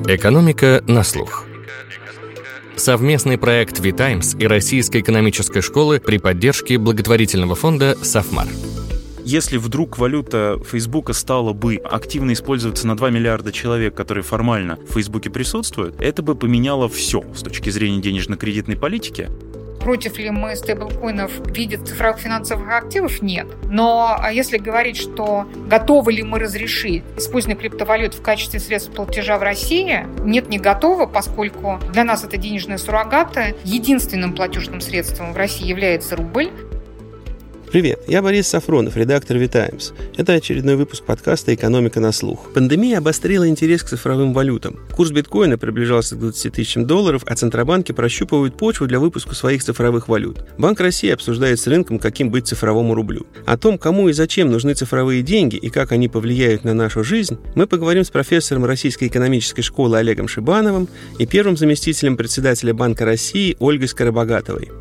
Экономика на слух. Совместный проект V-Times и Российской экономической школы при поддержке благотворительного фонда «Сафмар». Если вдруг валюта Фейсбука стала бы активно использоваться на 2 миллиарда человек, которые формально в Фейсбуке присутствуют, это бы поменяло все с точки зрения денежно-кредитной политики. Против ли мы стейблкоинов в виде цифровых финансовых активов? Нет. Но если говорить, что готовы ли мы разрешить использование криптовалют в качестве средств платежа в России, нет, не готовы, поскольку для нас это денежные суррогаты. Единственным платежным средством в России является рубль. Привет, я Борис Сафронов, редактор V-Times. Это очередной выпуск подкаста «Экономика на слух». Пандемия обострила интерес к цифровым валютам. Курс биткоина приближался к 20 тысячам долларов, а центробанки прощупывают почву для выпуска своих цифровых валют. Банк России обсуждает с рынком, каким быть цифровому рублю. О том, кому и зачем нужны цифровые деньги и как они повлияют на нашу жизнь, мы поговорим с профессором Российской экономической школы Олегом Шибановым и первым заместителем председателя Банка России Ольгой Скоробогатовой.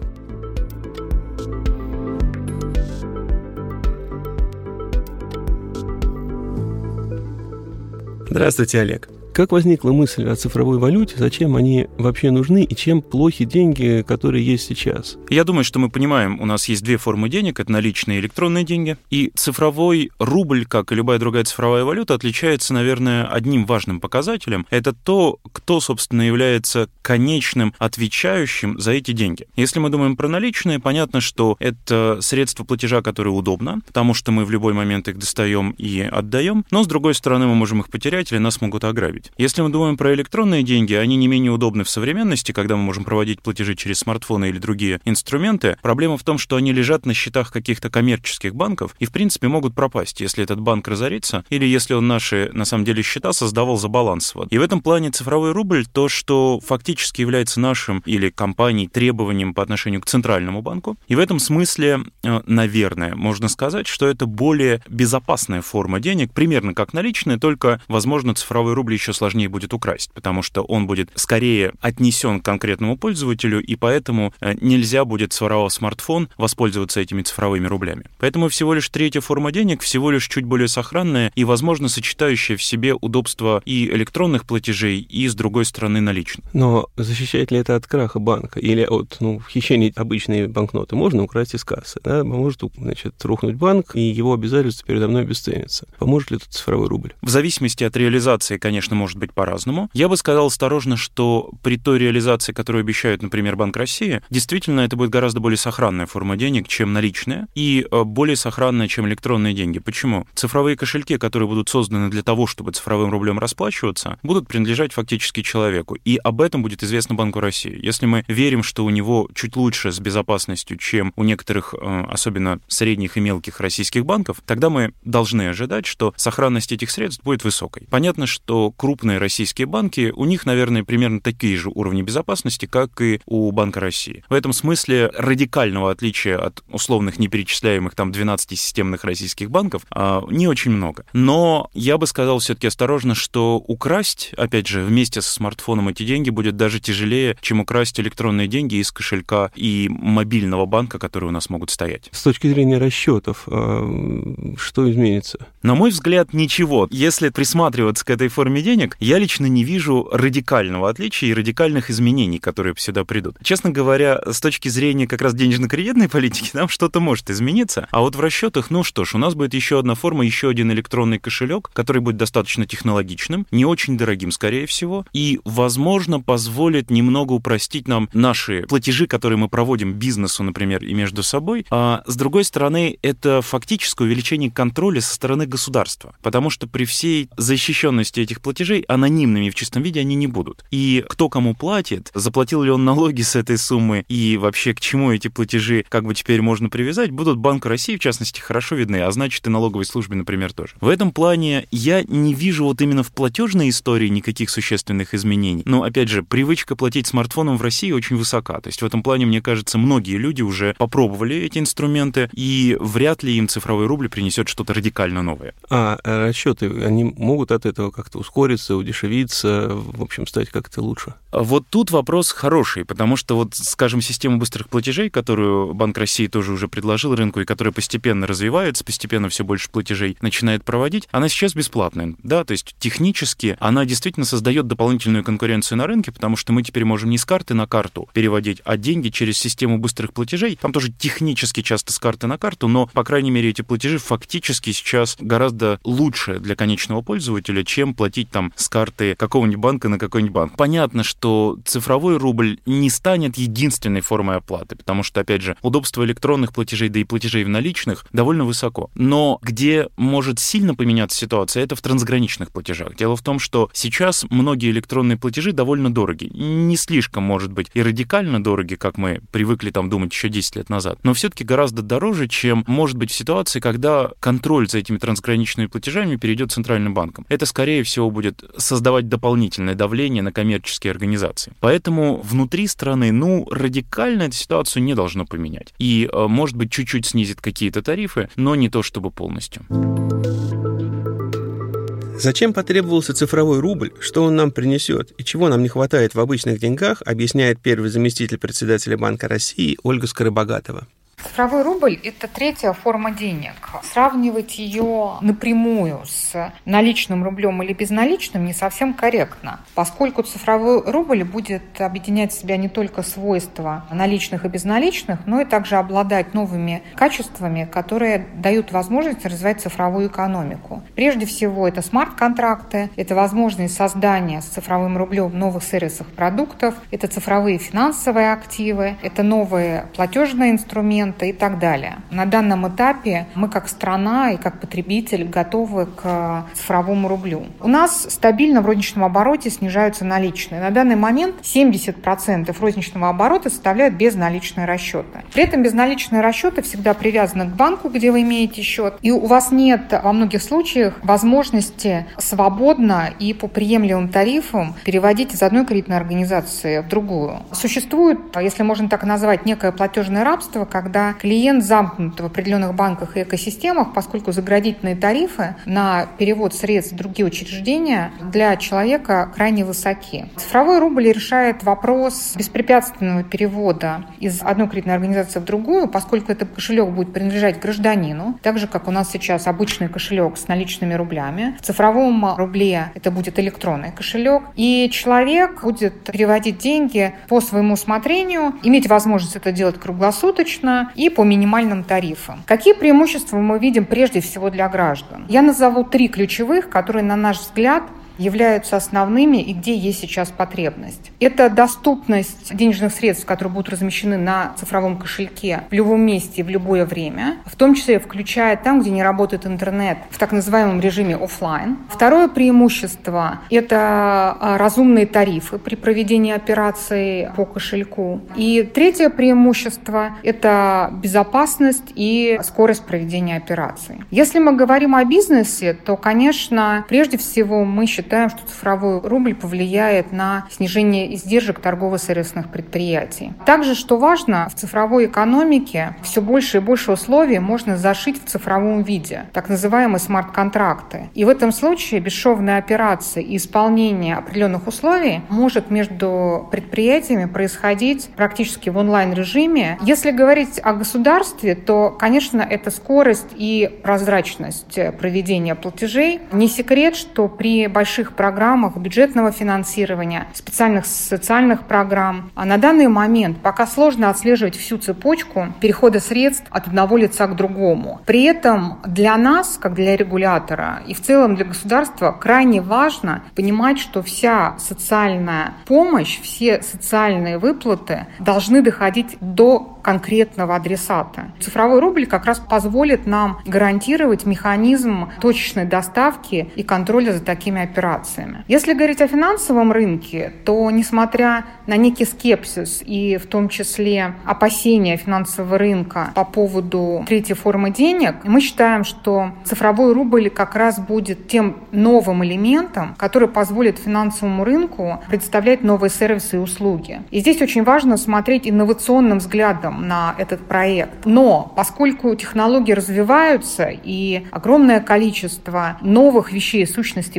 Здравствуйте, Олег. Как возникла мысль о цифровой валюте, зачем они вообще нужны и чем плохи деньги, которые есть сейчас? Я думаю, что мы понимаем, у нас есть две формы денег, это наличные и электронные деньги. И цифровой рубль, как и любая другая цифровая валюта, отличается, наверное, одним важным показателем. Это то, кто, собственно, является конечным отвечающим за эти деньги. Если мы думаем про наличные, понятно, что это средства платежа, которые удобно, потому что мы в любой момент их достаем и отдаем, но, с другой стороны, мы можем их потерять или нас могут ограбить. Если мы думаем про электронные деньги, они не менее удобны в современности, когда мы можем проводить платежи через смартфоны или другие инструменты. Проблема в том, что они лежат на счетах каких-то коммерческих банков и, в принципе, могут пропасть, если этот банк разорится или если он наши, на самом деле, счета создавал за баланс. И в этом плане цифровой рубль, то, что фактически является нашим или компанией требованием по отношению к центральному банку. И в этом смысле, наверное, можно сказать, что это более безопасная форма денег, примерно как наличные, только, возможно, цифровой рубль еще сложнее будет украсть, потому что он будет скорее отнесен к конкретному пользователю, и поэтому нельзя будет, своровав смартфон, воспользоваться этими цифровыми рублями. Поэтому всего лишь третья форма денег, всего лишь чуть более сохранная и, возможно, сочетающая в себе удобства и электронных платежей, и, с другой стороны, наличных. Но защищает ли это от краха банка или от хищения обычной банкноты? Можно украсть из кассы, да? Может, рухнуть банк, и его обязательства передо мной обесценятся. Поможет ли тут цифровой рубль? В зависимости от реализации, конечно, может быть по-разному. Я бы сказал осторожно, что при той реализации, которую обещают, например, Банк России, действительно это будет гораздо более сохранная форма денег, чем наличные, и более сохранная, чем электронные деньги. Почему? Цифровые кошельки, которые будут созданы для того, чтобы цифровым рублем расплачиваться, будут принадлежать фактически человеку, и об этом будет известно Банку России. Если мы верим, что у него чуть лучше с безопасностью, чем у некоторых, особенно средних и мелких российских банков, тогда мы должны ожидать, что сохранность этих средств будет высокой. Понятно, что крупные российские банки, у них, наверное, примерно такие же уровни безопасности, как и у Банка России. В этом смысле радикального отличия от условных неперечисляемых 12 системных российских банков не очень много. Но я бы сказал все-таки осторожно, что украсть, опять же, вместе со смартфоном эти деньги будет даже тяжелее, чем украсть электронные деньги из кошелька и мобильного банка, которые у нас могут стоять. С точки зрения расчетов, что изменится? На мой взгляд, ничего. Если присматриваться к этой форме денег, я лично не вижу радикального отличия и радикальных изменений, которые сюда придут. Честно говоря, с точки зрения как раз денежно-кредитной политики, там что-то может измениться, а вот в расчетах, у нас будет еще одна форма, еще один электронный кошелек, который будет достаточно технологичным, не очень дорогим, скорее всего, и, возможно, позволит немного упростить нам наши платежи, которые мы проводим бизнесу, например, и между собой, а с другой стороны, это фактическое увеличение контроля со стороны государства, потому что при всей защищенности этих платежей анонимными в чистом виде они не будут. И кто кому платит, заплатил ли он налоги с этой суммы и вообще к чему эти платежи теперь можно привязать, будут Банку России, в частности, хорошо видны, а значит и налоговой службе, например, тоже. В этом плане я не вижу именно в платежной истории никаких существенных изменений. Но, опять же, привычка платить смартфоном в России очень высока. То есть в этом плане, мне кажется, многие люди уже попробовали эти инструменты, и вряд ли им цифровой рубль принесет что-то радикально новое. А расчеты, они могут от этого как-то ускориться, ускориться, удешевиться, в общем, стать как-то лучше? Вот тут вопрос хороший, потому что, скажем, система быстрых платежей, которую Банк России тоже уже предложил рынку и которая постепенно развивается, постепенно все больше платежей начинает проводить, она сейчас бесплатная, да, то есть технически она действительно создает дополнительную конкуренцию на рынке, потому что мы теперь можем не с карты на карту переводить, а деньги через систему быстрых платежей. Там тоже технически часто с карты на карту, но, по крайней мере, эти платежи фактически сейчас гораздо лучше для конечного пользователя, чем платить там с карты какого-нибудь банка на какой-нибудь банк. Понятно, что цифровой рубль не станет единственной формой оплаты, потому что, опять же, удобство электронных платежей, да и платежей в наличных довольно высоко. Но где может сильно поменяться ситуация, это в трансграничных платежах. Дело в том, что сейчас многие электронные платежи довольно дороги. Не слишком, может быть, и радикально дороги, как мы привыкли там думать еще 10 лет назад, но все-таки гораздо дороже, чем может быть в ситуации, когда контроль за этими трансграничными платежами перейдет Центральным банком. Это, скорее всего, будет создавать дополнительное давление на коммерческие организации. Поэтому внутри страны, радикально эту ситуацию не должно поменять. И, может быть, чуть-чуть снизит какие-то тарифы, но не то чтобы полностью. Зачем потребовался цифровой рубль, что он нам принесет и чего нам не хватает в обычных деньгах, объясняет первый заместитель председателя Банка России Ольга Скоробогатова. Цифровой рубль – это третья форма денег. Сравнивать ее напрямую с наличным рублем или безналичным не совсем корректно, поскольку цифровой рубль будет объединять в себя не только свойства наличных и безналичных, но и также обладать новыми качествами, которые дают возможность развивать цифровую экономику. Прежде всего, это смарт-контракты, это возможность создания с цифровым рублем новых сервисов, продуктов, это цифровые финансовые активы, это новые платежные инструменты, и так далее. На данном этапе мы как страна и как потребитель готовы к цифровому рублю. У нас стабильно в розничном обороте снижаются наличные. На данный момент 70% розничного оборота составляют безналичные расчеты. При этом безналичные расчеты всегда привязаны к банку, где вы имеете счет, и у вас нет во многих случаях возможности свободно и по приемлемым тарифам переводить из одной кредитной организации в другую. Существует, если можно так назвать, некое платежное рабство, когда клиент замкнут в определенных банках и экосистемах, поскольку заградительные тарифы на перевод средств в другие учреждения для человека крайне высоки. Цифровой рубль решает вопрос беспрепятственного перевода из одной кредитной организации в другую, поскольку этот кошелек будет принадлежать гражданину, так же, как у нас сейчас обычный кошелек с наличными рублями. В цифровом рубле это будет электронный кошелек, и человек будет переводить деньги по своему усмотрению, иметь возможность это делать круглосуточно, и по минимальным тарифам. Какие преимущества мы видим прежде всего для граждан? Я назову 3 ключевых, которые, на наш взгляд, являются основными и где есть сейчас потребность. Это доступность денежных средств, которые будут размещены на цифровом кошельке в любом месте и в любое время, в том числе включая там, где не работает интернет, в так называемом режиме офлайн. Второе преимущество – это разумные тарифы при проведении операций по кошельку. И третье преимущество – это безопасность и скорость проведения операций. Если мы говорим о бизнесе, то, конечно, прежде всего мы считаем, что цифровой рубль повлияет на снижение издержек торгово-сервисных предприятий. Также, что важно, в цифровой экономике все больше и больше условий можно зашить в цифровом виде, так называемые смарт-контракты. И в этом случае бесшовные операции и исполнение определенных условий может между предприятиями происходить практически в онлайн-режиме. Если говорить о государстве, то, конечно, это скорость и прозрачность проведения платежей. Не секрет, что при больших программах бюджетного финансирования, специальных социальных программ. А на данный момент пока сложно отслеживать всю цепочку перехода средств от одного лица к другому. При этом для нас, как для регулятора, и в целом для государства крайне важно понимать, что вся социальная помощь, все социальные выплаты должны доходить до конкретного адресата. Цифровой рубль как раз позволит нам гарантировать механизм точечной доставки и контроля за такими операциями. Если говорить о финансовом рынке, то, несмотря на некий скепсис и в том числе опасения финансового рынка по поводу третьей формы денег, мы считаем, что цифровой рубль как раз будет тем новым элементом, который позволит финансовому рынку представлять новые сервисы и услуги. И здесь очень важно смотреть инновационным взглядом на этот проект. Но поскольку технологии развиваются и огромное количество новых вещей и сущностей появляется,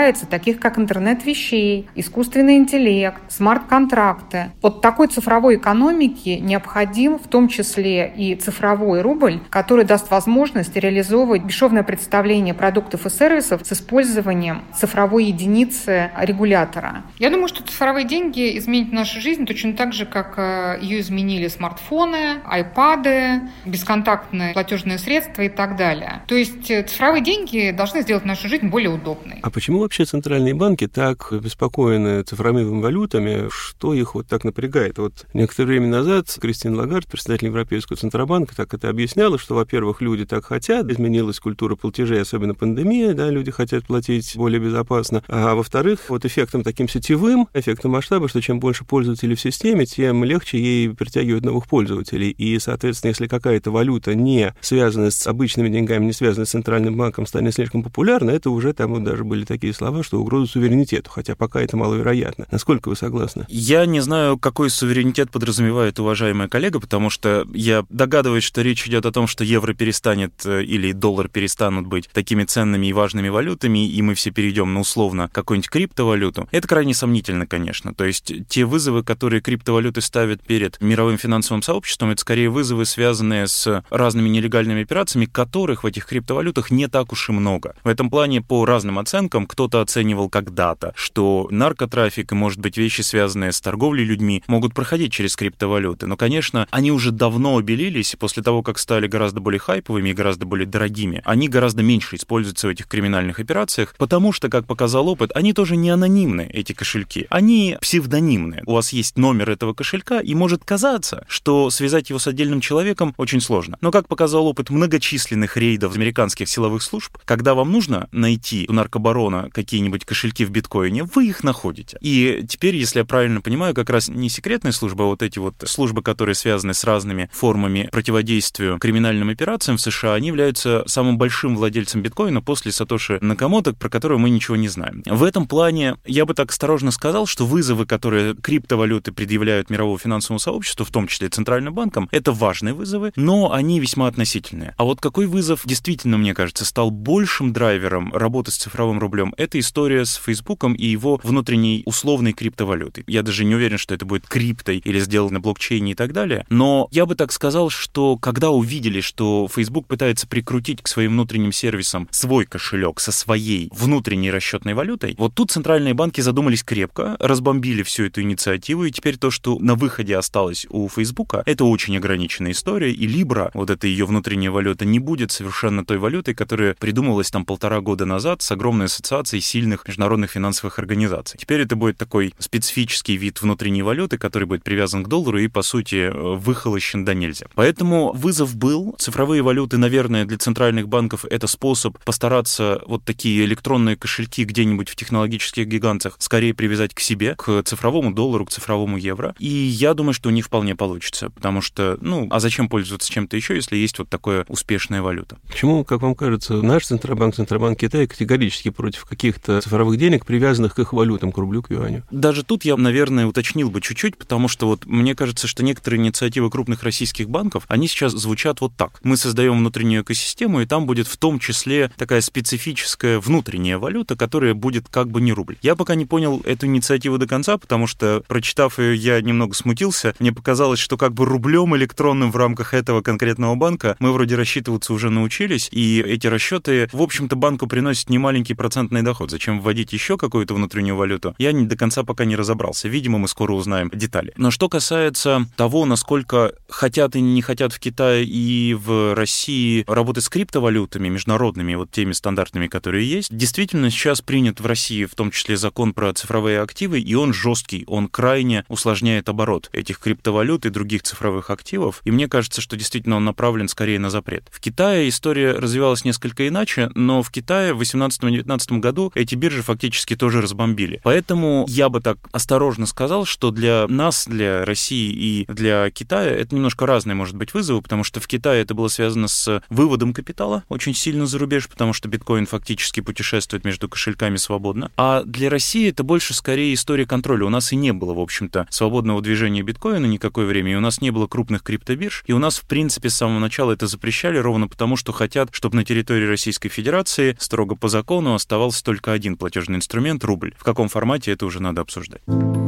появляется, таких как интернет вещей, искусственный интеллект, смарт-контракты. Вот такой цифровой экономике необходим в том числе и цифровой рубль, который даст возможность реализовывать бесшовное представление продуктов и сервисов с использованием цифровой единицы регулятора. Я думаю, что цифровые деньги изменят нашу жизнь точно так же, как ее изменили смартфоны, айпады, бесконтактные платежные средства и так далее. То есть цифровые деньги должны сделать нашу жизнь более удобной. А почему вообще центральные банки так обеспокоены цифровыми валютами? Что их вот так напрягает? Вот некоторое время назад Кристин Лагард, председатель Европейского Центробанка, так это объясняла, что, во-первых, люди так хотят, изменилась культура платежей, особенно пандемия, да, люди хотят платить более безопасно. А во-вторых, вот эффектом таким сетевым, эффектом масштаба, что чем больше пользователей в системе, тем легче ей притягивать новых пользователей. И, соответственно, если какая-то валюта не связанная с обычными деньгами, не связанная с центральным банком, станет слишком популярна, это уже там вот даже были такие слова, что угроза суверенитету, хотя пока это маловероятно. Насколько вы согласны? Я не знаю, какой суверенитет подразумевает уважаемая коллега, потому что я догадываюсь, что речь идет о том, что евро перестанет или доллар перестанут быть такими ценными и важными валютами, и мы все перейдем на условно какую-нибудь криптовалюту. Это крайне сомнительно, конечно. То есть те вызовы, которые криптовалюты ставят перед мировым финансовым сообществом, это скорее вызовы, связанные с разными нелегальными операциями, которых в этих криптовалютах не так уж и много. В этом плане, по разным оценкам, кто-то оценивал когда-то, что наркотрафик и, может быть, вещи, связанные с торговлей людьми, могут проходить через криптовалюты. Но, конечно, они уже давно обелились, после того, как стали гораздо более хайповыми и гораздо более дорогими. Они гораздо меньше используются в этих криминальных операциях, потому что, как показал опыт, они тоже не анонимны, эти кошельки. Они псевдонимны. У вас есть номер этого кошелька, и может казаться, что связать его с отдельным человеком очень сложно. Но, как показал опыт многочисленных рейдов американских силовых служб, когда вам нужно найти у наркобарона какие-нибудь кошельки в биткоине, вы их находите. И теперь, если я правильно понимаю, как раз не секретные службы, а вот эти вот службы, которые связаны с разными формами противодействия криминальным операциям в США, они являются самым большим владельцем биткоина после Сатоши Накамото, про которого мы ничего не знаем. В этом плане я бы так осторожно сказал, что вызовы, которые криптовалюты предъявляют мировому финансовому сообществу, в том числе центральным банкам, это важные вызовы, но они весьма относительные. А вот какой вызов действительно, мне кажется, стал большим драйвером работы с цифровым рублем, это история с Фейсбуком и его внутренней условной криптовалютой. Я даже не уверен, что это будет криптой или сделано на блокчейне и так далее, но я бы так сказал, что когда увидели, что Facebook пытается прикрутить к своим внутренним сервисам свой кошелек со своей внутренней расчетной валютой, вот тут центральные банки задумались крепко, разбомбили всю эту инициативу, и теперь то, что на выходе осталось у Фейсбука, это очень ограниченная история, и Libra, вот эта ее внутренняя валюта, не будет совершенно той валютой, которая придумывалась там 1,5 года назад с огромной ассоциацией сильных международных финансовых организаций. Теперь это будет такой специфический вид внутренней валюты, который будет привязан к доллару и, по сути, выхолощен до нельзя. Поэтому вызов был. Цифровые валюты, наверное, для центральных банков это способ постараться вот такие электронные кошельки где-нибудь в технологических гигантах скорее привязать к себе, к цифровому доллару, к цифровому евро. И я думаю, что у них вполне получится, потому что, а зачем пользоваться чем-то еще, если есть вот такая успешная валюта? Почему, как вам кажется, наш Центробанк Китая категорически против каких-то цифровых денег, привязанных к их валютам, к рублю, к юаню? Даже тут я, наверное, уточнил бы чуть-чуть, потому что вот мне кажется, что некоторые инициативы крупных российских банков, они сейчас звучат вот так. Мы создаем внутреннюю экосистему, и там будет в том числе такая специфическая внутренняя валюта, которая будет как бы не рубль. Я пока не понял эту инициативу до конца, потому что, прочитав ее, я немного смутился. Мне показалось, что как бы рублем электронным в рамках этого конкретного банка мы вроде рассчитываться уже научились, и эти расчеты, в общем-то, банку приносят немаленький процентный доход. Зачем вводить еще какую-то внутреннюю валюту? Я до конца пока не разобрался. Видимо, мы скоро узнаем детали. Но что касается того, насколько хотят и не хотят в Китае и в России работать с криптовалютами международными, вот теми стандартными, которые есть, действительно сейчас принят в России в том числе закон про цифровые активы, и он жесткий, он крайне усложняет оборот этих криптовалют и других цифровых активов, и мне кажется, что действительно он направлен скорее на запрет. В Китае история развивалась несколько иначе, но в Китае в 2018-2019 году эти биржи фактически тоже разбомбили. Поэтому я бы так осторожно сказал, что для нас, для России и для Китая это немножко разные, может быть, вызовы, потому что в Китае это было связано с выводом капитала очень сильно за рубеж, потому что биткоин фактически путешествует между кошельками свободно. А для России это больше скорее история контроля. У нас и не было, в общем-то, свободного движения биткоина никакое время, и у нас не было крупных криптобирж, и у нас, в принципе, с самого начала это запрещали ровно потому, что хотят, чтобы на территории Российской Федерации строго по закону оставался только только один платежный инструмент — рубль. В каком формате — это уже надо обсуждать.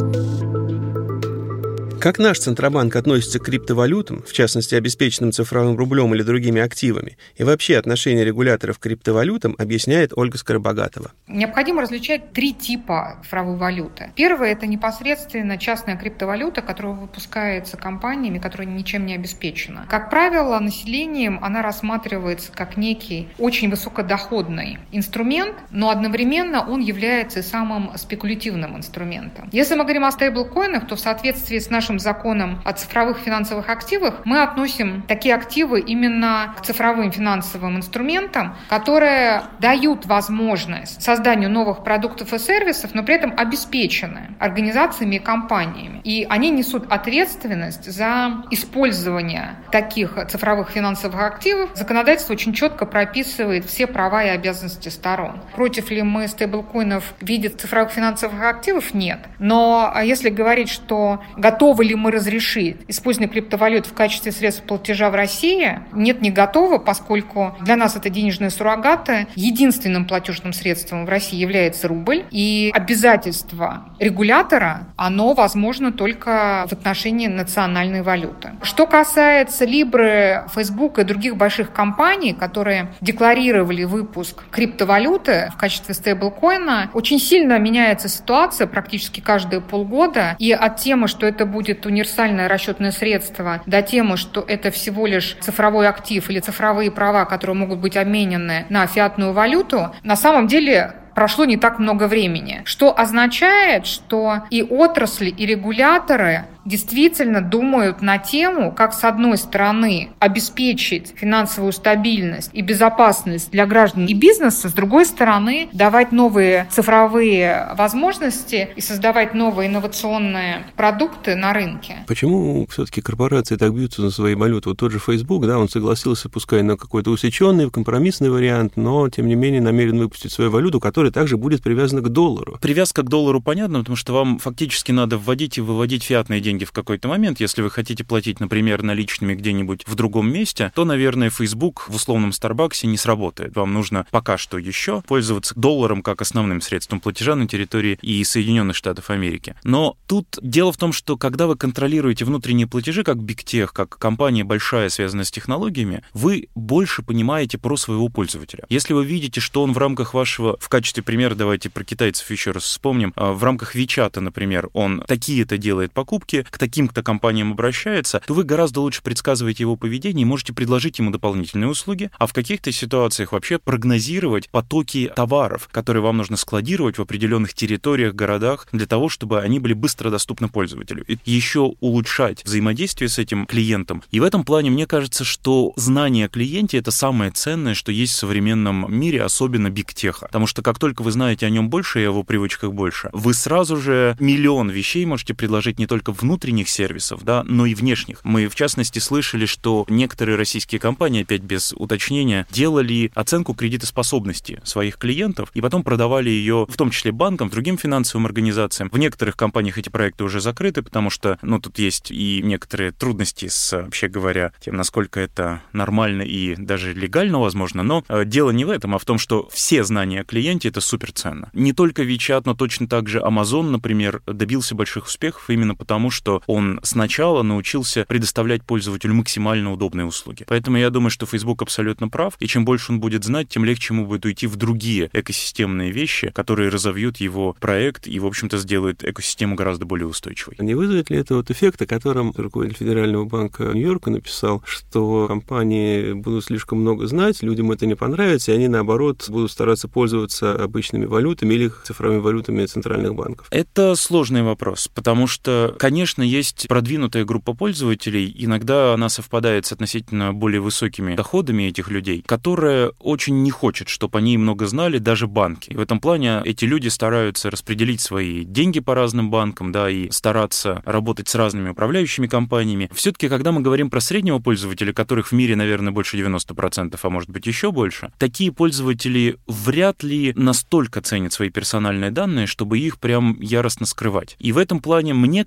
Как наш Центробанк относится к криптовалютам, в частности, обеспеченным цифровым рублем или другими активами, и вообще отношение регуляторов к криптовалютам, объясняет Ольга Скоробогатова. Необходимо различать 3 типа цифровой валюты. Первое – это непосредственно частная криптовалюта, которая выпускается компаниями, которая ничем не обеспечена. Как правило, населением она рассматривается как некий очень высокодоходный инструмент, но одновременно он является самым спекулятивным инструментом. Если мы говорим о стейблкоинах, то в соответствии с нашим законом о цифровых финансовых активах мы относим такие активы именно к цифровым финансовым инструментам, которые дают возможность созданию новых продуктов и сервисов, но при этом обеспечены организациями и компаниями. И они несут ответственность за использование таких цифровых финансовых активов. Законодательство очень четко прописывает все права и обязанности сторон. Против ли мы стейблкоинов в виде цифровых финансовых активов? Нет. Но если говорить, что готовы ли мы разрешить использование криптовалют в качестве средств платежа в России? Нет, не готовы, поскольку для нас это денежные суррогаты. Единственным платежным средством в России является рубль. И обязательство регулятора, оно возможно только в отношении национальной валюты. Что касается Либры, Facebook и других больших компаний, которые декларировали выпуск криптовалюты в качестве стейблкоина, очень сильно меняется ситуация практически каждые полгода. И от темы, что это будет универсальное расчетное средство, до темы, что это всего лишь цифровой актив или цифровые права, которые могут быть обменены на фиатную валюту, на самом деле прошло не так много времени, что означает, что и отрасли, и регуляторы действительно думают на тему, как с одной стороны обеспечить финансовую стабильность и безопасность для граждан и бизнеса, с другой стороны давать новые цифровые возможности и создавать новые инновационные продукты на рынке. Почему все-таки корпорации так бьются на свои валюты? Вот тот же Facebook, да, он согласился, пускай на какой-то усеченный, компромиссный вариант, но, тем не менее, намерен выпустить свою валюту, которая также будет привязана к доллару. Привязка к доллару понятна, потому что вам фактически надо вводить и выводить фиатные деньги в какой-то момент. Если вы хотите платить, например, наличными где-нибудь в другом месте, то, наверное, Facebook в условном Старбаксе не сработает. Вам нужно пока что еще пользоваться долларом как основным средством платежа на территории и Соединенных Штатов Америки. Но тут дело в том, что когда вы контролируете внутренние платежи, как Big Tech, как компания большая, связанная с технологиями, вы больше понимаете про своего пользователя. Если вы видите, что он в рамках вашего, в качестве примера, давайте про китайцев еще раз вспомним, в рамках WeChat, например, он такие-то делает покупки, к таким-то компаниям обращается, то вы гораздо лучше предсказываете его поведение и можете предложить ему дополнительные услуги, а в каких-то ситуациях вообще прогнозировать потоки товаров, которые вам нужно складировать в определенных территориях, городах, для того, чтобы они были быстро доступны пользователю. И еще улучшать взаимодействие с этим клиентом. И в этом плане мне кажется, что знание о клиенте — это самое ценное, что есть в современном мире, особенно Big Tech. Потому что как только вы знаете о нем больше и о его привычках больше, вы сразу же миллион вещей можете предложить не только внутренних сервисов, да, но и внешних. Мы, в частности, слышали, что некоторые российские компании, опять без уточнения, делали оценку кредитоспособности своих клиентов и потом продавали ее, в том числе банкам, другим финансовым организациям. В некоторых компаниях эти проекты уже закрыты, потому что, тут есть и некоторые трудности с, вообще говоря, тем, насколько это нормально и даже легально, возможно, но дело не в этом, а в том, что все знания о клиенте — это суперценно. Не только WeChat, но точно так же Amazon, например, добился больших успехов именно потому, что он сначала научился предоставлять пользователю максимально удобные услуги. Поэтому я думаю, что Facebook абсолютно прав, и чем больше он будет знать, тем легче ему будет уйти в другие экосистемные вещи, которые разовьют его проект и, в общем-то, сделают экосистему гораздо более устойчивой. Не вызовет ли это вот эффект, о котором руководитель Федерального банка Нью-Йорка написал, что компании будут слишком много знать, людям это не понравится, и они, наоборот, будут стараться пользоваться обычными валютами или цифровыми валютами центральных банков? Это сложный вопрос, потому что, конечно, есть продвинутая группа пользователей, иногда она совпадает с относительно более высокими доходами этих людей, которая очень не хочет, чтобы они много знали, даже банки. И в этом плане эти люди стараются распределить свои деньги по разным банкам, да, и стараться работать с разными управляющими компаниями. Все-таки, когда мы говорим про среднего пользователя, которых в мире, наверное, больше 90%, а может быть еще больше, такие пользователи вряд ли настолько ценят свои персональные данные, чтобы их прям яростно скрывать. И в этом плане мне кажется,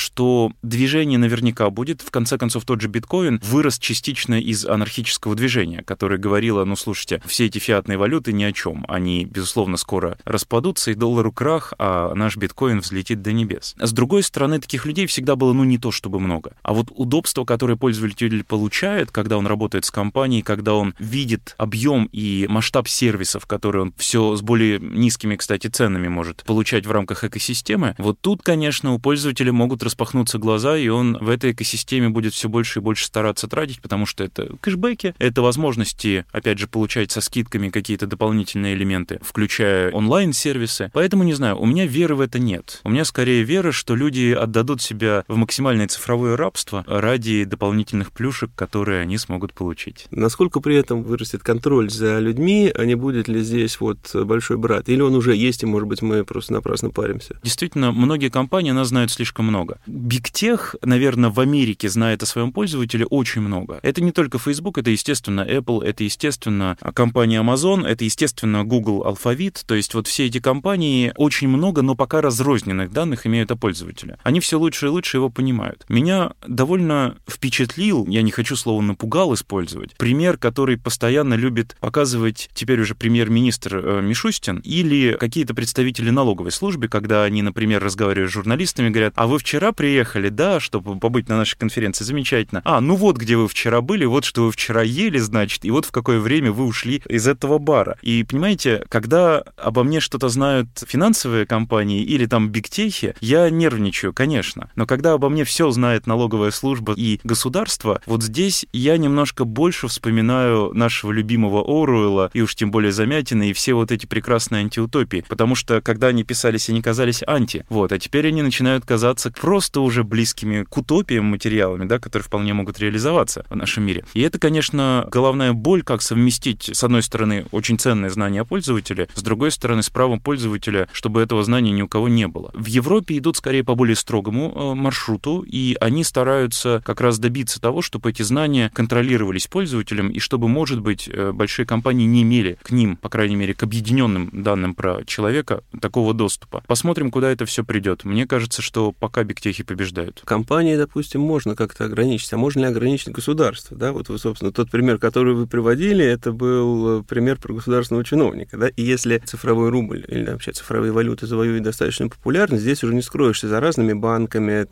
что движение наверняка будет. В конце концов, тот же биткоин вырос частично из анархического движения, которое говорило, слушайте, все эти фиатные валюты ни о чем. Они, безусловно, скоро распадутся, и доллару крах, а наш биткоин взлетит до небес. С другой стороны, таких людей всегда было, не то чтобы много. А вот удобство, которое пользователь получает, когда он работает с компанией, когда он видит объем и масштаб сервисов, которые он все с более низкими, кстати, ценами может получать в рамках экосистемы, вот тут, конечно, у пользователя могут распахнуться глаза, и он в этой экосистеме будет все больше и больше стараться тратить, потому что это кэшбэки, это возможности, опять же, получать со скидками какие-то дополнительные элементы, включая онлайн-сервисы. Поэтому, не знаю, у меня веры в это нет. У меня скорее вера, что люди отдадут себя в максимальное цифровое рабство ради дополнительных плюшек, которые они смогут получить. Насколько при этом вырастет контроль за людьми, а не будет ли здесь большой брат? Или он уже есть, и, может быть, мы просто напрасно паримся? Действительно, многие компании нас знают слишком много. Бигтех, наверное, в Америке знает о своем пользователе очень много. Это не только Facebook, это, естественно, Apple, это, естественно, компания Amazon, это, естественно, Google Alphabet. То есть все эти компании очень много, но пока разрозненных данных имеют о пользователе. Они все лучше и лучше его понимают. Меня довольно впечатлил, я не хочу слово «напугал» использовать, пример, который постоянно любит показывать теперь уже премьер-министр Мишустин или какие-то представители налоговой службы, когда они, например, разговаривают с журналистами, говорят: а вы вчера приехали, да, чтобы побыть на нашей конференции? Замечательно. Вот где вы вчера были, вот что вы вчера ели, значит, и вот в какое время вы ушли из этого бара. И, понимаете, когда обо мне что-то знают финансовые компании или там бигтехи, я нервничаю, конечно. Но когда обо мне все знает налоговая служба и государство, вот здесь я немножко больше вспоминаю нашего любимого Оруэлла, и уж тем более Замятина, и все эти прекрасные антиутопии. Потому что, когда они писались, они казались анти. А теперь они начинают казаться просто уже близкими к утопиям материалами, да, которые вполне могут реализоваться в нашем мире. И это, конечно, головная боль, как совместить, с одной стороны, очень ценные знания о пользователе, с другой стороны, с правом пользователя, чтобы этого знания ни у кого не было. В Европе идут скорее по более строгому маршруту, и они стараются как раз добиться того, чтобы эти знания контролировались пользователем, и чтобы, может быть, большие компании не имели к ним, по крайней мере, к объединенным данным про человека, такого доступа. Посмотрим, куда это все придет. Мне кажется, что пока бигтехи побеждают. Компании, допустим, можно как-то ограничить. А можно ли ограничить государство? Да, собственно, тот пример, который вы приводили, это был пример про государственного чиновника. Да? И если цифровой рубль или вообще цифровые валюты завоюют достаточно популярность, здесь уже не скроешься за разными банками,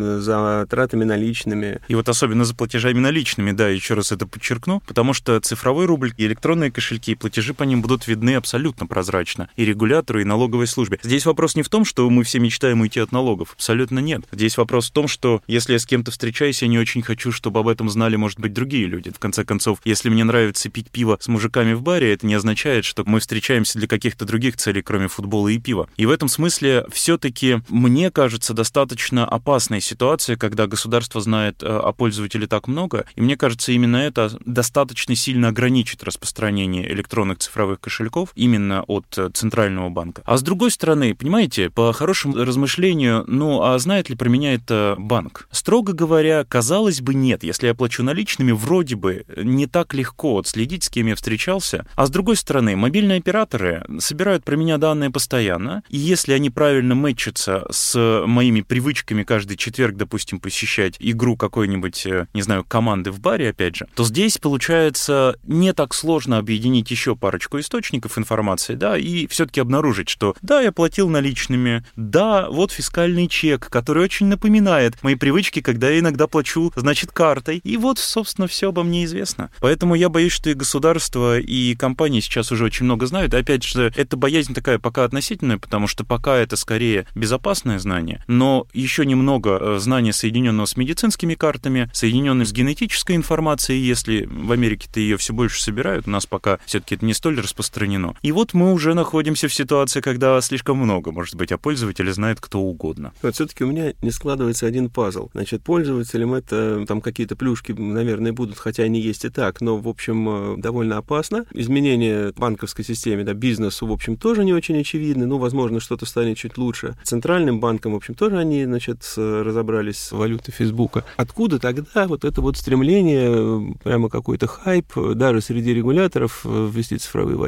за тратами наличными. И особенно за платежами наличными, да, еще раз это подчеркну, потому что цифровой рубль и электронные кошельки, и платежи по ним будут видны абсолютно прозрачно и регулятору, и налоговой службе. Здесь вопрос не в том, что мы все мечтаем уйти от налогов. Абсолютно нет. Здесь вопрос в том, что если я с кем-то встречаюсь, я не очень хочу, чтобы об этом знали, может быть, другие люди. В конце концов, если мне нравится пить пиво с мужиками в баре, это не означает, что мы встречаемся для каких-то других целей, кроме футбола и пива. И в этом смысле все-таки, мне кажется, достаточно опасная ситуация, когда государство знает о пользователе так много, и мне кажется, именно это достаточно сильно ограничит распространение электронных цифровых кошельков именно от центрального банка. А с другой стороны, понимаете, по хорошему размышлению, а знает ли про меня это банк? Строго говоря, казалось бы, нет. Если я плачу наличными, вроде бы не так легко отследить, с кем я встречался. А с другой стороны, мобильные операторы собирают про меня данные постоянно, и если они правильно мэтчатся с моими привычками каждый четверг, допустим, посещать игру какой-нибудь, не знаю, команды в баре, опять же, то здесь, получается, не так сложно объединить еще парочку источников информации, да, и все-таки обнаружить, что да, я платил наличными, да, вот фискальный чек, который очень напоминает мои привычки, когда я иногда плачу, значит, картой, и собственно, все обо мне известно. Поэтому я боюсь, что и государство, и компании сейчас уже очень много знают. И опять же, эта боязнь такая пока относительная, потому что пока это скорее безопасное знание, но еще немного знания, соединенного с медицинскими картами, соединенного с генетической информацией, если в Америке-то ее все больше собирают, у нас пока все-таки это не столь распространено. И мы уже находимся в ситуации, когда слишком много, может быть, о пользователе знает кто угодно. Все-таки у меня не складывается один пазл. Значит, пользователям это какие-то плюшки, наверное, будут, хотя они есть и так, но, в общем, довольно опасно. Изменения в банковской системе, да, бизнесу, в общем, тоже не очень очевидны, возможно, что-то станет чуть лучше. Центральным банкам, в общем, тоже они, разобрались с валютой Фейсбука. Откуда тогда это стремление, прямо какой-то хайп, даже среди регуляторов, ввести цифровые валюты?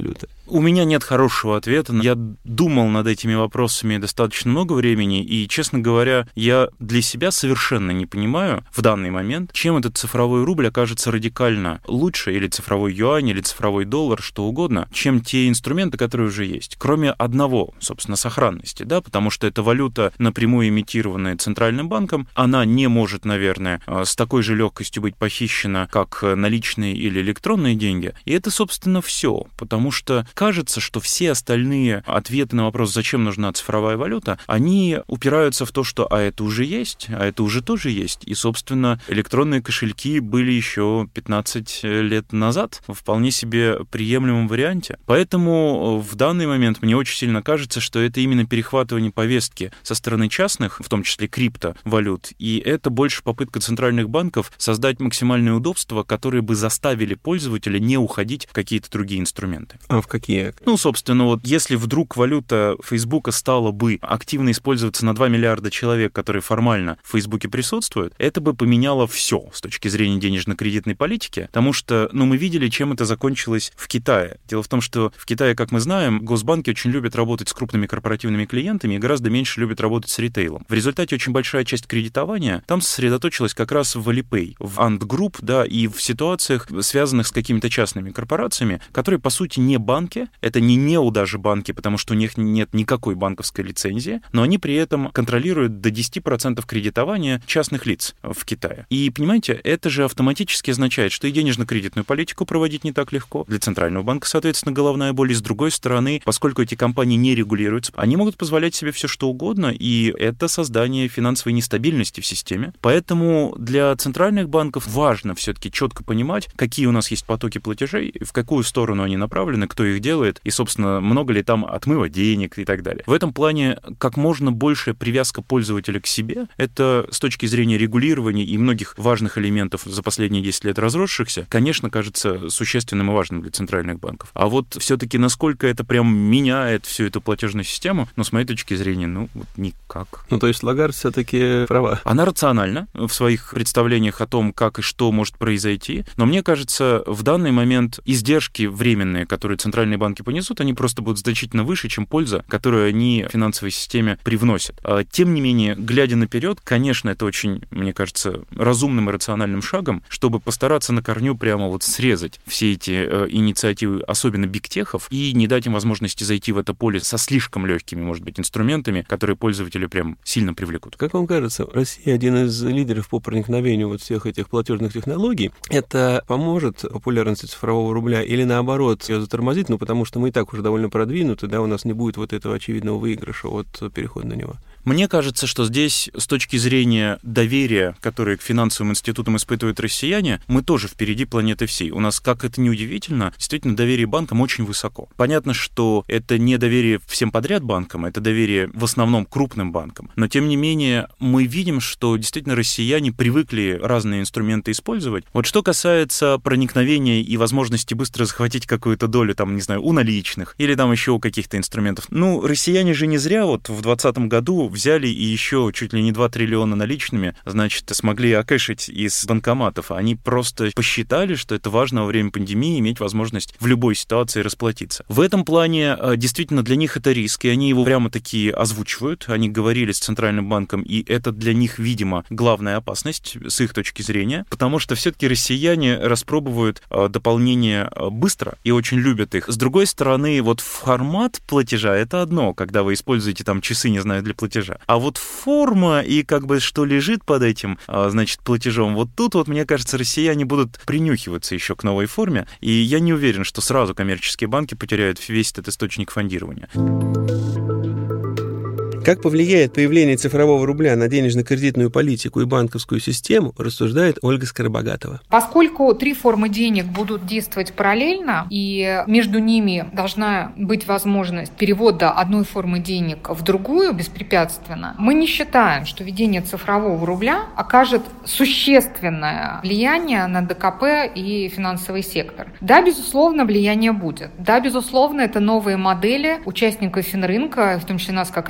У меня нет хорошего ответа. Я думал над этими вопросами достаточно много времени, и, честно говоря, я для себя совершенно не понимаю в данный момент, чем этот цифровой рубль окажется радикально лучше, или цифровой юань, или цифровой доллар, что угодно, чем те инструменты, которые уже есть. Кроме одного, собственно, сохранности, да, потому что эта валюта, напрямую имитированная Центральным банком, она не может, наверное, с такой же легкостью быть похищена, как наличные или электронные деньги. И это, собственно, все, потому что кажется, что все остальные ответы на вопрос, зачем нужна цифровая валюта, они упираются в то, что это уже есть, а это уже тоже есть. И, собственно, электронные кошельки были еще 15 лет назад в вполне себе приемлемом варианте. Поэтому в данный момент мне очень сильно кажется, что это именно перехватывание повестки со стороны частных, в том числе криптовалют, и это больше попытка центральных банков создать максимальные удобства, которые бы заставили пользователя не уходить в какие-то другие инструменты. А в какие? Собственно, вот если вдруг валюта Фейсбука стала бы активно использоваться на 2 миллиарда человек, которые формально в Фейсбуке присутствуют, это бы поменяло все с точки зрения денежно-кредитной политики, потому что, мы видели, чем это закончилось в Китае. Дело в том, что в Китае, как мы знаем, госбанки очень любят работать с крупными корпоративными клиентами и гораздо меньше любят работать с ритейлом. В результате очень большая часть кредитования там сосредоточилась как раз в Alipay, в Ant Group, да, и в ситуациях, связанных с какими-то частными корпорациями, которые, по сути, не банки, это не нео даже банки, потому что у них нет никакой банковской лицензии, но они при этом контролируют до 10% кредитования частных лиц в Китае. И, понимаете, это же автоматически означает, что и денежно-кредитную политику проводить не так легко. Для Центрального банка, соответственно, головная боль. И с другой стороны, поскольку эти компании не регулируются, они могут позволять себе все что угодно, и это создание финансовой нестабильности в системе. Поэтому для центральных банков важно все-таки четко понимать, какие у нас есть потоки платежей, в какую сторону они направлены, кто их делает, и, собственно, много ли там отмыва денег и так далее. В этом плане как можно большая привязка пользователя к себе, это с точки зрения регулирования и многих важных элементов за последние 10 лет разросшихся, конечно, кажется существенным и важным для центральных банков. А вот все-таки насколько это прям меняет всю эту платежную систему, с моей точки зрения, никак. То есть Лагард все-таки права. Она рациональна в своих представлениях о том, как и что может произойти, но мне кажется, в данный момент издержки временные, которые центральные банки понесут, они просто будут значительно выше, чем польза, которую они финансовой системе привносят. Тем не менее, глядя наперед, конечно, это очень, мне кажется, разумным и рациональным шагом, чтобы постараться на корню прямо срезать все эти инициативы, особенно бигтехов, и не дать им возможности зайти в это поле со слишком легкими, может быть, инструментами, которые пользователи прям сильно привлекут. Как вам кажется, Россия один из лидеров по проникновению всех этих платежных технологий. Это поможет популярности цифрового рубля или, наоборот, ее затормозить? Потому что мы и так уже довольно продвинуты, да, у нас не будет этого очевидного выигрыша от перехода на него. Мне кажется, что здесь, с точки зрения доверия, которое к финансовым институтам испытывают россияне, мы тоже впереди планеты всей. У нас, как это ни удивительно, действительно доверие банкам очень высоко. Понятно, что это не доверие всем подряд банкам, это доверие в основном крупным банкам. Но, тем не менее, мы видим, что действительно россияне привыкли разные инструменты использовать. Что касается проникновения и возможности быстро захватить какую-то долю, у наличных или еще у каких-то инструментов. Россияне же не зря в 2020 году взяли и еще чуть ли не 2 триллиона наличными, смогли окэшить из банкоматов. Они просто посчитали, что это важно во время пандемии иметь возможность в любой ситуации расплатиться. В этом плане действительно для них это риск, и они его прямо-таки озвучивают. Они говорили с Центральным банком, и это для них, видимо, главная опасность с их точки зрения, потому что все-таки россияне распробуют дополнения быстро и очень любят их. С другой стороны, формат платежа — это одно, когда вы используете часы, для платежа. А форма и что лежит под этим, платежом, тут, мне кажется, россияне будут принюхиваться еще к новой форме, и я не уверен, что сразу коммерческие банки потеряют весь этот источник фондирования. Как повлияет появление цифрового рубля на денежно-кредитную политику и банковскую систему, рассуждает Ольга Скоробогатова. Поскольку 3 формы денег будут действовать параллельно, и между ними должна быть возможность перевода одной формы денег в другую беспрепятственно, мы не считаем, что введение цифрового рубля окажет существенное влияние на ДКП и финансовый сектор. Да, безусловно, влияние будет. Да, безусловно, это новые модели участников финрынка, в том числе нас как регулятора,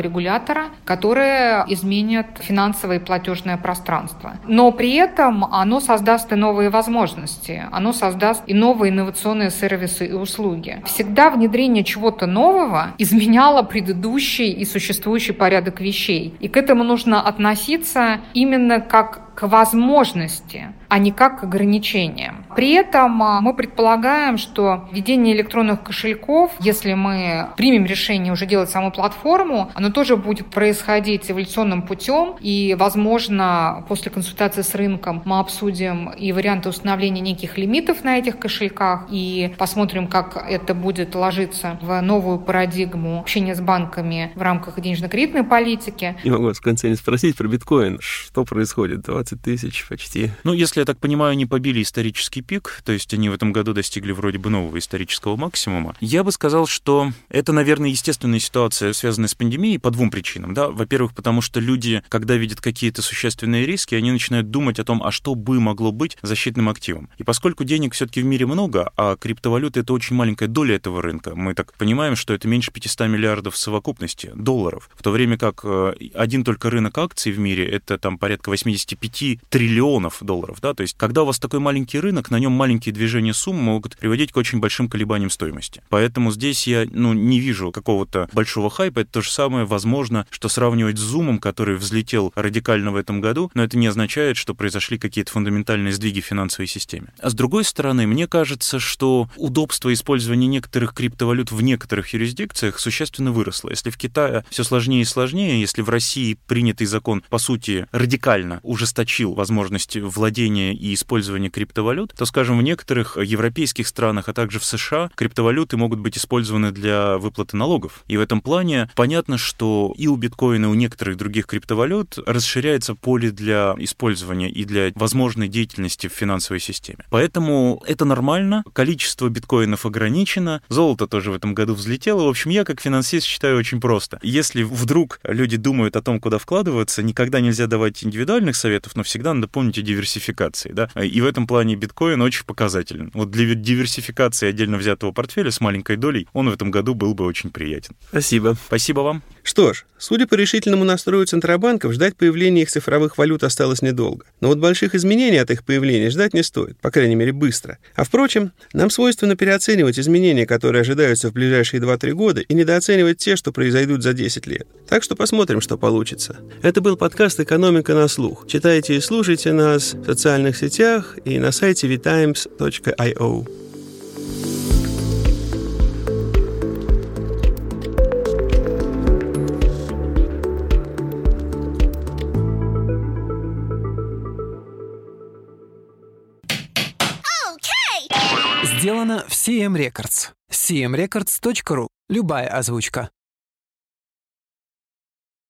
регулятора, которые изменят финансовое и платежное пространство. Но при этом оно создаст и новые возможности, оно создаст и новые инновационные сервисы и услуги. Всегда внедрение чего-то нового изменяло предыдущий и существующий порядок вещей. И к этому нужно относиться именно как к возможности, а не как к ограничениям. При этом мы предполагаем, что введение электронных кошельков, если мы примем решение уже делать саму платформу, оно тоже будет происходить эволюционным путем. И, возможно, после консультации с рынком мы обсудим и варианты установления неких лимитов на этих кошельках, и посмотрим, как это будет ложиться в новую парадигму общения с банками в рамках денежно-кредитной политики. Не могу в конце не спросить про биткоин. Что происходит? 20 тысяч почти. Если я так понимаю, они побили исторический пик, то есть они в этом году достигли вроде бы нового исторического максимума. Я бы сказал, что это, наверное, естественная ситуация, связанная с пандемией, по двум причинам. Да? Во-первых, потому что люди, когда видят какие-то существенные риски, они начинают думать о том, а что бы могло быть защитным активом. И поскольку денег все-таки в мире много, а криптовалюта — это очень маленькая доля этого рынка, мы так понимаем, что это меньше 500 миллиардов в совокупности долларов, в то время как один только рынок акций в мире — это там порядка 85 триллионов долларов. Да? То есть, когда у вас такой маленький рынок, на нем маленькие движения сумм могут приводить к очень большим колебаниям стоимости. Поэтому здесь я не вижу какого-то большого хайпа. Это то же самое, возможно, что сравнивать с Zoom, который взлетел радикально в этом году, но это не означает, что произошли какие-то фундаментальные сдвиги в финансовой системе. А с другой стороны, мне кажется, что удобство использования некоторых криптовалют в некоторых юрисдикциях существенно выросло. Если в Китае все сложнее и сложнее, если в России принятый закон, по сути, радикально ужесточил возможности владения и использования криптовалют, то, скажем, в некоторых европейских странах, а также в США, криптовалюты могут быть использованы для выплаты налогов. И в этом плане понятно, что и у биткоина, и у некоторых других криптовалют расширяется поле для использования и для возможной деятельности в финансовой системе. Поэтому это нормально, количество биткоинов ограничено, золото тоже в этом году взлетело. В общем, я как финансист считаю очень просто. Если вдруг люди думают о том, куда вкладываться, никогда нельзя давать индивидуальных советов, но всегда надо помнить о диверсификации. Да? И в этом плане биткоин очень показателен. Вот для диверсификации отдельно взятого портфеля с маленькой долей он в этом году был бы очень приятен. Спасибо. Спасибо вам. Что ж, судя по решительному настрою центробанков, ждать появления их цифровых валют осталось недолго. Но вот больших изменений от их появления ждать не стоит, по крайней мере, быстро. А впрочем, нам свойственно переоценивать изменения, которые ожидаются в ближайшие 2-3 года, и недооценивать те, что произойдут за 10 лет. Так что посмотрим, что получится. Это был подкаст «Экономика на слух». Читайте и слушайте нас в социальных сетях и на сайте vtimes.io. Сделано в CM Records. cmrecords.ru. Любая озвучка.